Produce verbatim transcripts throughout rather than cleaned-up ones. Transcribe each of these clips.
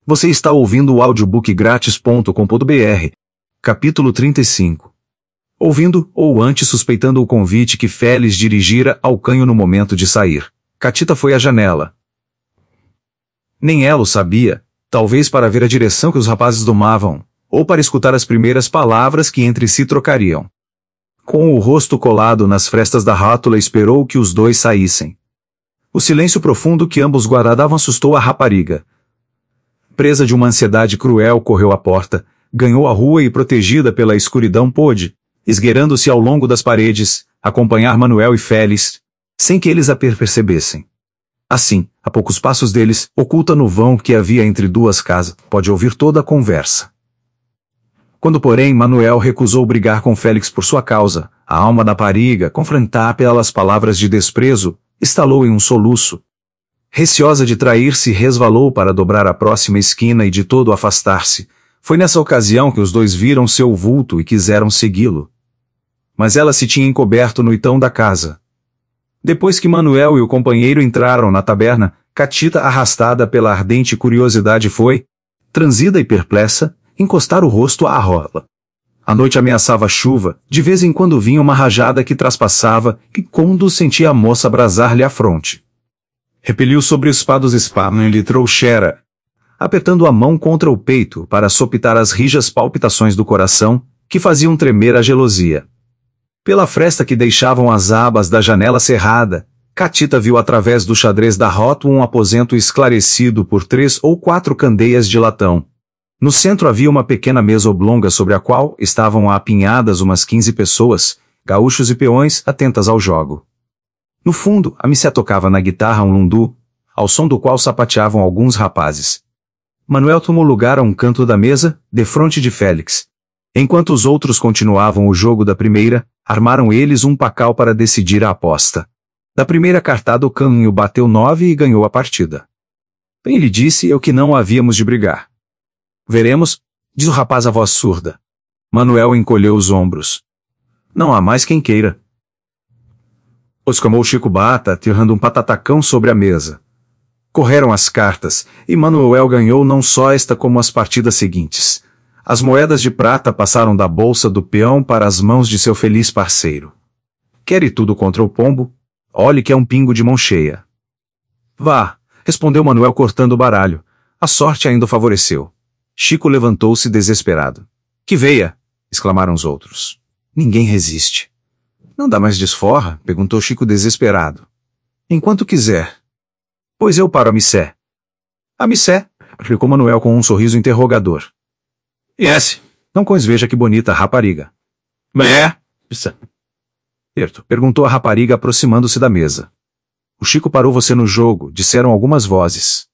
Você está ouvindo o audiobook grátis ponto com ponto br. Capítulo trinta e cinco. Ouvindo, ou antes suspeitando o convite que Félix dirigira ao canho no momento de sair, Catita foi à janela. Nem ela o sabia, talvez para ver a direção que os rapazes domavam, ou para escutar as primeiras palavras que entre si trocariam. Com o rosto colado nas frestas da rótula, esperou que os dois saíssem. O silêncio profundo que ambos guardavam assustou a rapariga. Presa de uma ansiedade cruel, correu à porta, ganhou a rua e, protegida pela escuridão, pôde, esgueirando-se ao longo das paredes, acompanhar Manuel e Félix, sem que eles a percebessem. Assim, a poucos passos deles, oculta no vão que havia entre duas casas, pode ouvir toda a conversa. Quando, porém, Manuel recusou brigar com Félix por sua causa, a alma da rapariga, confrontada pelas palavras de desprezo, estalou em um soluço. Receosa de trair-se, resvalou para dobrar a próxima esquina e de todo afastar-se. Foi nessa ocasião que os dois viram seu vulto e quiseram segui-lo. Mas ela se tinha encoberto no itão da casa. Depois que Manuel e o companheiro entraram na taberna, Catita, arrastada pela ardente curiosidade, foi, transida e perplexa, encostar o rosto à rola. A noite ameaçava chuva, de vez em quando vinha uma rajada que traspassava, e quando sentia a moça abrasar-lhe a fronte. Repeliu sobre os espados espano e lhe trouxera, apertando a mão contra o peito para sopitar as rijas palpitações do coração, que faziam tremer a gelosia. Pela fresta que deixavam as abas da janela cerrada, Catita viu através do xadrez da rótula um aposento esclarecido por três ou quatro candeias de latão. No centro havia uma pequena mesa oblonga sobre a qual estavam apinhadas umas quinze pessoas, gaúchos e peões, atentas ao jogo. No fundo, a missa tocava na guitarra um lundu, ao som do qual sapateavam alguns rapazes. Manuel tomou lugar a um canto da mesa, defronte de Félix. Enquanto os outros continuavam o jogo da primeira, armaram eles um pacal para decidir a aposta. Da primeira cartada o canho bateu nove e ganhou a partida. Bem lhe disse eu que não havíamos de brigar. Veremos, diz o rapaz a voz surda. Manuel encolheu os ombros. Não há mais quem queira. Exclamou Chico Bata, atirando um patatacão sobre a mesa. Correram as cartas, e Manuel ganhou não só esta como as partidas seguintes. As moedas de prata passaram da bolsa do peão para as mãos de seu feliz parceiro. Quer ir tudo contra o pombo? Olhe que é um pingo de mão cheia. Vá, respondeu Manuel cortando o baralho. A sorte ainda o favoreceu. Chico levantou-se desesperado. Que veia! Exclamaram os outros. Ninguém resiste. Não dá mais desforra? Perguntou Chico desesperado. Enquanto quiser. Pois eu paro a missé. A missé? Replicou Manuel com um sorriso interrogador. Yes. Não cois veja que bonita rapariga. É? Certo, perguntou a rapariga aproximando-se da mesa. O Chico parou você no jogo, disseram algumas vozes.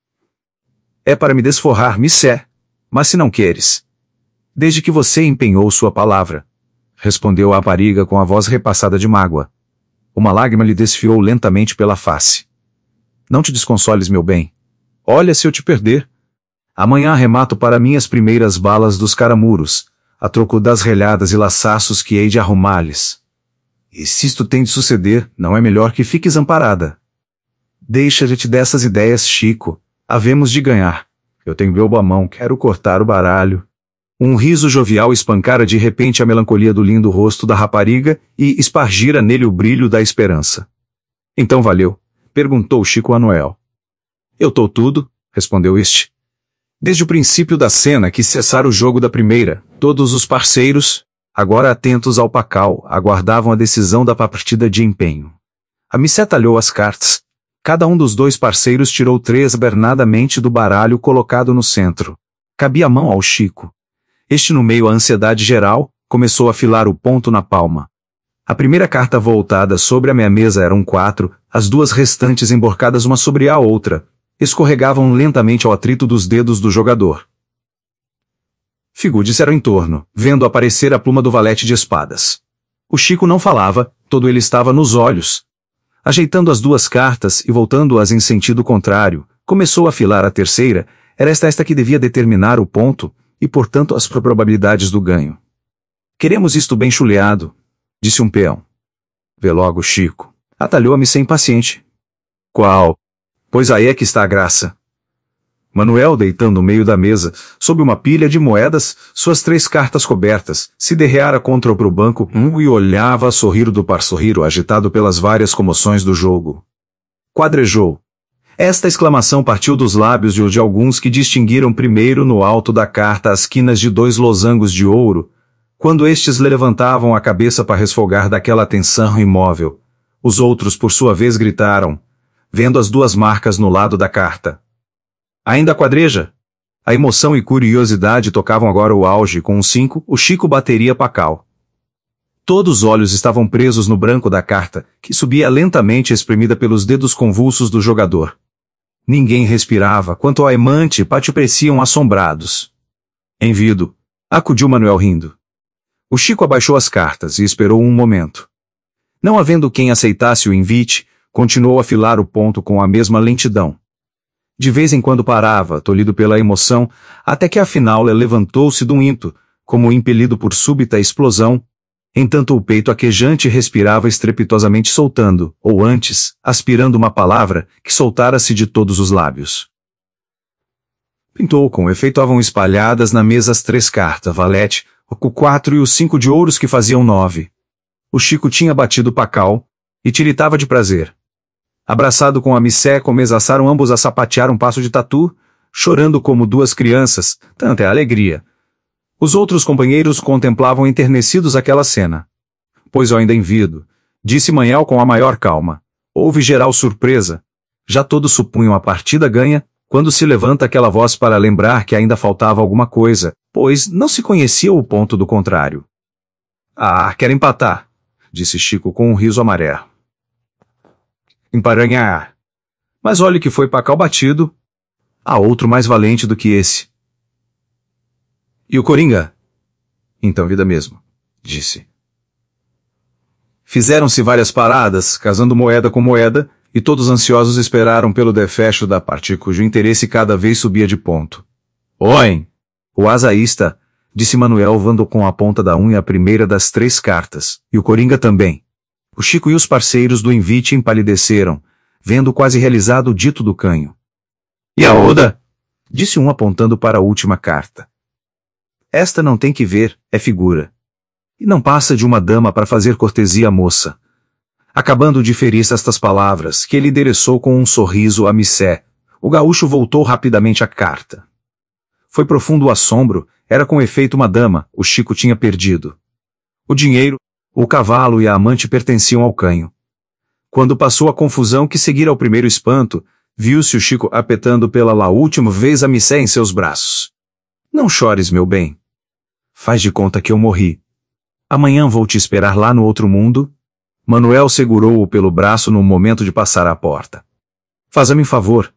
É para me desforrar, missé. Mas se não queres. Desde que você empenhou sua palavra. Respondeu a rapariga com a voz repassada de mágoa. Uma lágrima lhe desfiou lentamente pela face. Não te desconsoles, meu bem. Olha se eu te perder. Amanhã arremato para mim as primeiras balas dos caramuros, a troco das relhadas e laçaços que hei de arrumar-lhes. E se isto tem de suceder, não é melhor que fiques amparada. Deixa-te dessas ideias, Chico. Havemos de ganhar. Eu tenho belbo à mão, quero cortar o baralho. Um riso jovial espancara de repente a melancolia do lindo rosto da rapariga e espargira nele o brilho da esperança. Então valeu? Perguntou Chico a Noel. Eu tô tudo, respondeu este. Desde o princípio da cena que cessara o jogo da primeira, todos os parceiros, agora atentos ao pacal, aguardavam a decisão da partida de empenho. A missa talhou as cartas. Cada um dos dois parceiros tirou três bernadamente do baralho colocado no centro. Cabia a mão ao Chico. Este, no meio à ansiedade geral, começou a filar o ponto na palma. A primeira carta voltada sobre a minha mesa eram quatro, as duas restantes emborcadas uma sobre a outra, escorregavam lentamente ao atrito dos dedos do jogador. Figudes era em torno, vendo aparecer a pluma do valete de espadas. O Chico não falava, todo ele estava nos olhos. Ajeitando as duas cartas e voltando-as em sentido contrário, começou a filar a terceira, era esta esta que devia determinar o ponto, e portanto as probabilidades do ganho. Queremos isto bem chuleado, disse um peão. Vê logo, Chico. Atalhou-me sem impaciente. Qual? Pois aí é que está a graça. Manuel, deitando no meio da mesa, sob uma pilha de moedas, suas três cartas cobertas, se derreara contra o banco um e olhava a sorrir do par sorrir agitado pelas várias comoções do jogo. Quadrejou. Esta exclamação partiu dos lábios de, de alguns que distinguiram primeiro no alto da carta as quinas de dois losangos de ouro, quando estes levantavam a cabeça para resfogar daquela atenção imóvel. Os outros, por sua vez, gritaram, vendo as duas marcas no lado da carta. Ainda quadreja? A emoção e curiosidade tocavam agora o auge. Com um cinco, o Chico bateria Pacal. Todos os olhos estavam presos no branco da carta, que subia lentamente espremida pelos dedos convulsos do jogador. Ninguém respirava, quanto ao amante e Pátio pareciam assombrados. Envido, acudiu Manuel rindo. O Chico abaixou as cartas e esperou um momento. Não havendo quem aceitasse o invite, continuou a filar o ponto com a mesma lentidão. De vez em quando parava, tolhido pela emoção, até que afinal levantou-se de um ímpeto, como impelido por súbita explosão, entanto o peito aquejante respirava estrepitosamente soltando, ou antes, aspirando uma palavra, que soltara-se de todos os lábios. Pintou com efeito estavam espalhadas na mesa as três cartas, valete, o quatro e os cinco de ouros que faziam nove. O Chico tinha batido Pacal, e tiritava de prazer. Abraçado com a missé, começaram ambos a sapatear um passo de tatu, chorando como duas crianças, tanta é a alegria. Os outros companheiros contemplavam enternecidos aquela cena. Pois ó, ainda envido, disse Manuel com a maior calma. Houve geral surpresa. Já todos supunham a partida ganha, quando se levanta aquela voz para lembrar que ainda faltava alguma coisa, pois não se conhecia o ponto do contrário. Ah, quer empatar, disse Chico com um riso amarelo. Emparanhar. Mas olhe que foi Pacal batido. Há outro mais valente do que esse. E o Coringa? Então vida mesmo, disse. Fizeram-se várias paradas, casando moeda com moeda, e todos ansiosos esperaram pelo desfecho da parte cujo interesse cada vez subia de ponto. Oem! O azaísta, disse Manuel vando com a ponta da unha a primeira das três cartas, e o Coringa também. O Chico e os parceiros do invite empalideceram, vendo quase realizado o dito do canho. E a Oda? Disse um apontando para a última carta. Esta não tem que ver, é figura. E não passa de uma dama para fazer cortesia à moça. Acabando de ferir estas palavras, que ele endereçou com um sorriso a missé, o gaúcho voltou rapidamente à carta. Foi profundo o assombro, era com efeito uma dama, o Chico tinha perdido. O dinheiro, o cavalo e a amante pertenciam ao canho. Quando passou a confusão que seguira ao primeiro espanto, viu-se o Chico apetando pela lá última vez a missé em seus braços. Não chores, meu bem. Faz de conta que eu morri. Amanhã vou te esperar lá no outro mundo. Manuel segurou-o pelo braço no momento de passar à porta. Faça-me um favor.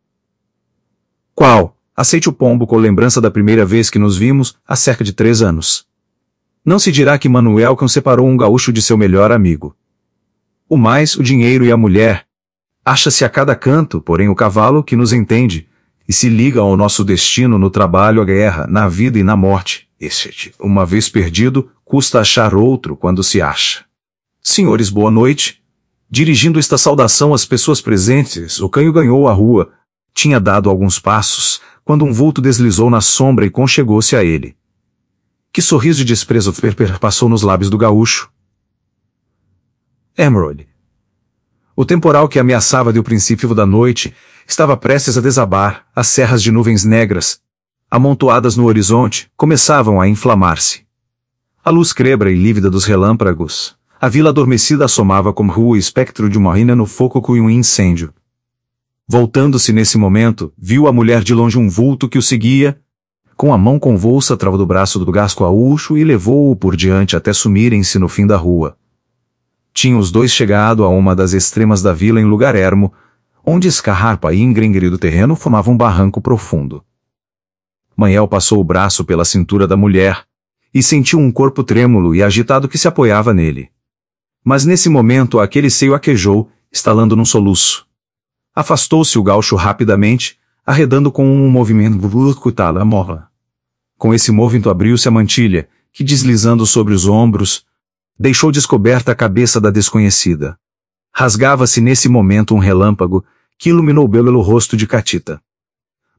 Qual? Aceite o pombo com lembrança da primeira vez que nos vimos, há cerca de três anos. Não se dirá que Manuel que separou um gaúcho de seu melhor amigo. O mais, o dinheiro e a mulher. Acha-se a cada canto, porém o cavalo que nos entende, e se liga ao nosso destino no trabalho, a guerra, na vida e na morte. Este, uma vez perdido, custa achar outro quando se acha. Senhores, boa noite. Dirigindo esta saudação às pessoas presentes, o canho ganhou a rua. Tinha dado alguns passos, quando um vulto deslizou na sombra e conchegou-se a ele. Que sorriso de desprezo perpassou nos lábios do gaúcho. Emerald. O temporal que ameaçava de o princípio da noite estava prestes a desabar, as serras de nuvens negras, amontoadas no horizonte, começavam a inflamar-se. A luz crebra e lívida dos relâmpagos, a vila adormecida assomava como o espectro de uma ruína no foco e um incêndio. Voltando-se nesse momento, viu a mulher de longe um vulto que o seguia, com a mão convulsa travou do braço do gaúcho e levou-o por diante até sumirem-se no fim da rua. Tinham os dois chegado a uma das extremas da vila em lugar ermo, onde escarrapa e engrenguerido terreno formava um barranco profundo. Manuel passou o braço pela cintura da mulher, e sentiu um corpo trêmulo e agitado que se apoiava nele. Mas nesse momento aquele seio aquejou, estalando num soluço. Afastou-se o gaúcho rapidamente, arredando com um movimento brutal a morla. Com esse movimento abriu-se a mantilha, que deslizando sobre os ombros, deixou descoberta a cabeça da desconhecida. Rasgava-se nesse momento um relâmpago, que iluminou o belo rosto de Catita.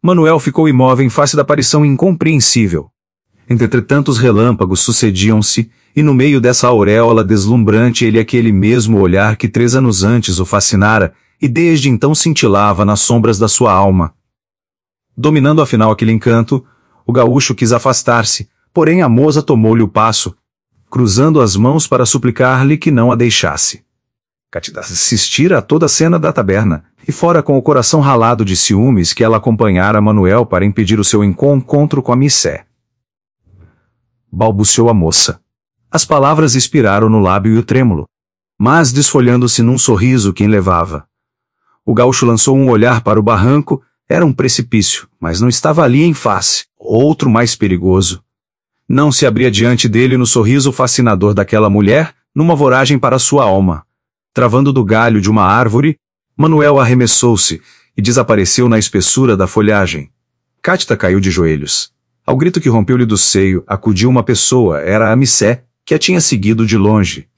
Manuel ficou imóvel em face da aparição incompreensível. Entretanto os relâmpagos sucediam-se, e no meio dessa auréola deslumbrante ele aquele mesmo olhar que três anos antes o fascinara, e desde então cintilava nas sombras da sua alma. Dominando afinal aquele encanto, o gaúcho quis afastar-se, porém a moça tomou-lhe o passo, cruzando as mãos para suplicar-lhe que não a deixasse. Cátida assistira a toda a cena da taberna, e fora com o coração ralado de ciúmes que ela acompanhara Manuel para impedir o seu encontro com a missé. Balbuciou a moça. As palavras expiraram no lábio e o trêmulo, mas desfolhando-se num sorriso que enlevava. O gaúcho lançou um olhar para o barranco, era um precipício, mas não estava ali em face, outro mais perigoso. Não se abria diante dele no sorriso fascinador daquela mulher, numa voragem para sua alma. Travando do galho de uma árvore, Manuel arremessou-se e desapareceu na espessura da folhagem. Cátida caiu de joelhos. Ao grito que rompeu-lhe do seio, acudiu uma pessoa, era a missé, que a tinha seguido de longe.